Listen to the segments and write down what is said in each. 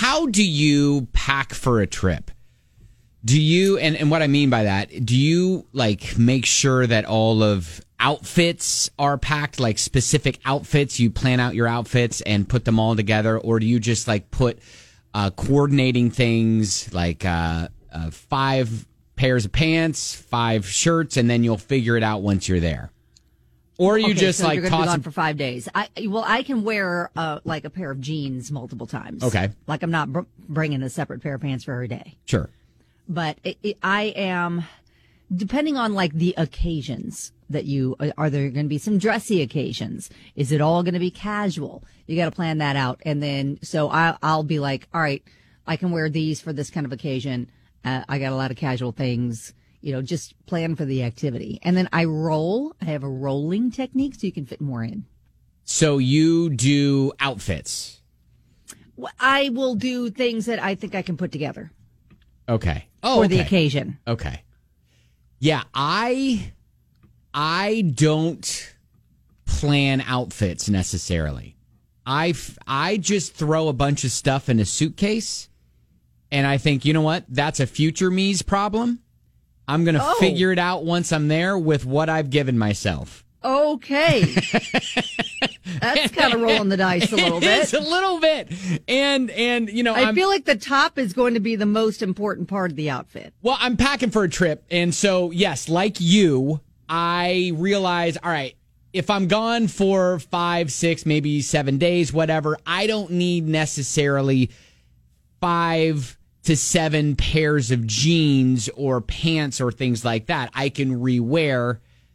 how do you pack for a trip? Do you, and what I mean by that, do you like make sure that all of outfits are packed, like specific outfits? You plan out your outfits and put them all together, or do you just like put coordinating things like 5 pairs of pants, 5 shirts, and then you'll figure it out once you're there? Or you just so like you're gonna toss be gone for 5 days. I can wear like a pair of jeans multiple times. Okay, like I'm not bringing a separate pair of pants for every day. Sure. But I am, depending on like the occasions that are there going to be some dressy occasions? Is it all going to be casual? You got to plan that out. And then, so I'll be like, all right, I can wear these for this kind of occasion. I got a lot of casual things, just plan for the activity. And then I have a rolling technique so you can fit more in. So you do outfits? I will do things that I think I can put together. Okay. For the occasion. Okay. Yeah, I don't plan outfits necessarily. I just throw a bunch of stuff in a suitcase, and I think, you know what? That's a future me's problem. I'm going to figure it out once I'm there with what I've given myself. Okay. That's kind of rolling the dice a little bit. It's a little bit. And I feel like the top is going to be the most important part of the outfit. Well, I'm packing for a trip. And so, yes, like you, I realize, all right, if I'm gone for 5, 6, maybe 7 days, whatever, I don't need necessarily 5 to 7 pairs of jeans or pants or things like that. I can rewear,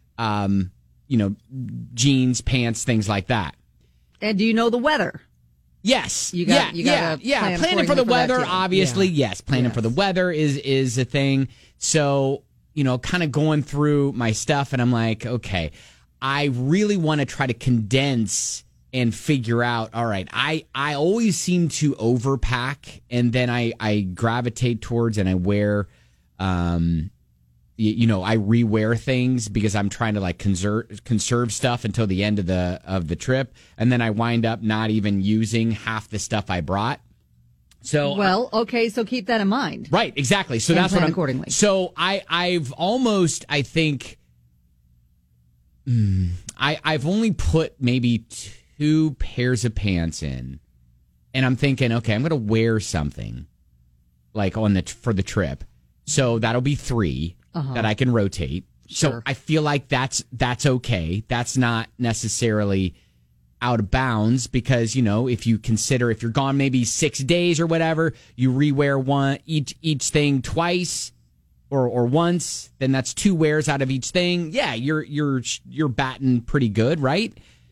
jeans, pants, things like that. And do you know the weather? Yes. Planning for the weather, obviously. Yeah. Yes. Planning for the weather is a thing. So, kind of going through my stuff, and I'm like, okay, I really want to try to condense and figure out, all right, I always seem to overpack, and then I gravitate towards and I wear, I rewear things because I'm trying to like conserve stuff until the end of the trip, and then I wind up not even using half the stuff I brought. So so keep that in mind. Right, exactly. So that's what I'm accordingly. So I've almost, I think, I've only put maybe 2 pairs of pants in, and I'm thinking, okay, I'm going to wear something like for the trip. So that'll be 3 that I can rotate. Sure. So I feel like that's okay. That's not necessarily out of bounds because, if you consider if you're gone maybe 6 days or whatever, you rewear each thing twice or once, then that's 2 wears out of each thing. Yeah, you're batting pretty good, right?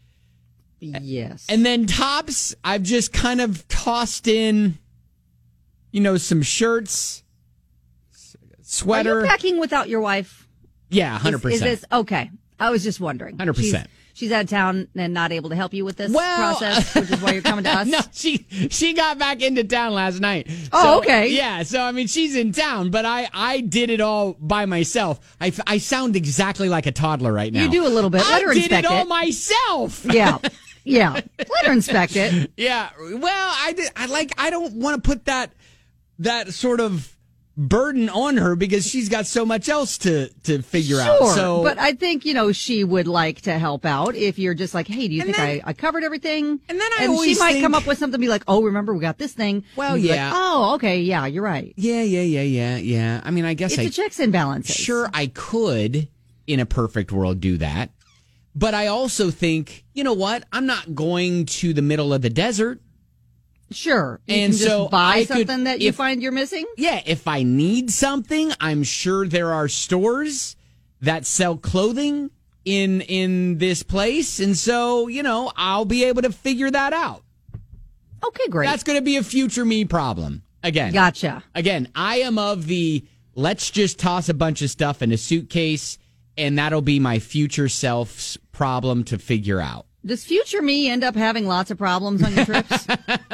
Yes. And then tops, I've just kind of tossed in, some shirts, sweater. Are you packing without your wife? Yeah, 100%. Is this okay? I was just wondering. 100%. She's out of town and not able to help you with this process, which is why you're coming to us. No, she got back into town last night. Oh, okay. Yeah, so I mean, she's in town, but I did it all by myself. I sound exactly like a toddler right now. You do a little bit. Let her inspect it. I did it all myself. Yeah. Yeah. Let her inspect it. Yeah. Well, I don't want to put that sort of burden on her because she's got so much else to figure out. So, but I think, she would like to help out if you're just like, hey, do you think I covered everything? And then she might come up with something, be like, oh, remember, we got this thing. Well, yeah. Like, oh, okay. Yeah, you're right. Yeah. I mean, I guess it's a checks and balances. Sure, I could, in a perfect world, do that. But I also think, you know what? I'm not going to the middle of the desert. Sure. You and can so just buy something that you find you're missing? Yeah, if I need something, I'm sure there are stores that sell clothing in this place. And so, I'll be able to figure that out. Okay, great. That's going to be a future me problem. Again. Gotcha. Again, I am of the let's just toss a bunch of stuff in a suitcase and that'll be my future self's problem to figure out. Does future me end up having lots of problems on your trips?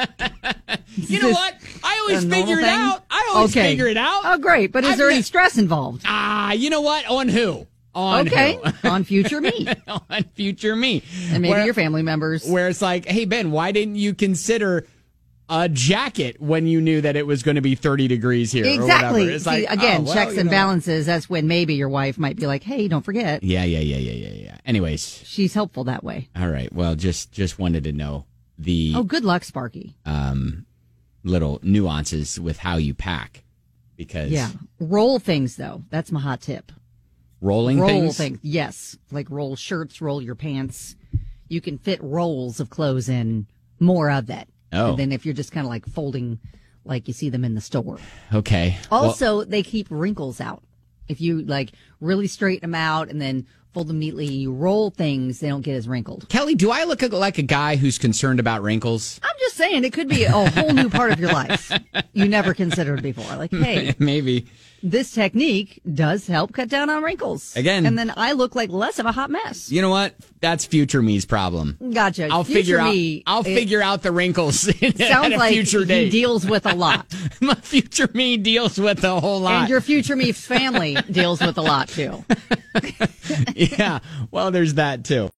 You know what? I always figure it out. I always figure it out. Oh, great. But is there any stress involved? You know what? On who? On who? On future me. On future me. And maybe your family members. Where it's like, hey, Ben, why didn't you consider a jacket when you knew that it was going to be 30 degrees here. Exactly. Or whatever. It's See, like, again, well, checks and balances. That's when maybe your wife might be like, hey, don't forget. Yeah. Anyways. She's helpful that way. All right. Well, just wanted to know the good luck, Sparky. little nuances with how you pack. Because roll things, though. That's my hot tip. Roll things? Yes. Like roll shirts, roll your pants. You can fit rolls of clothes in, more of that. Oh. Than if you're just kind of like folding like you see them in the store. Okay. Also, they keep wrinkles out. If you like really straighten them out and then fold them neatly, you roll things, they don't get as wrinkled. Kelly, do I look like a guy who's concerned about wrinkles? I'm just saying it could be a whole new part of your life you never considered before. Like, hey, maybe this technique does help cut down on wrinkles. Again. And then I look like less of a hot mess. You know what? That's future me's problem. Gotcha. I'll figure out the wrinkles at sounds a like future date. He deals with a lot. My future me deals with a whole lot. And your future me family deals with a lot too. Yeah. Well, there's that too.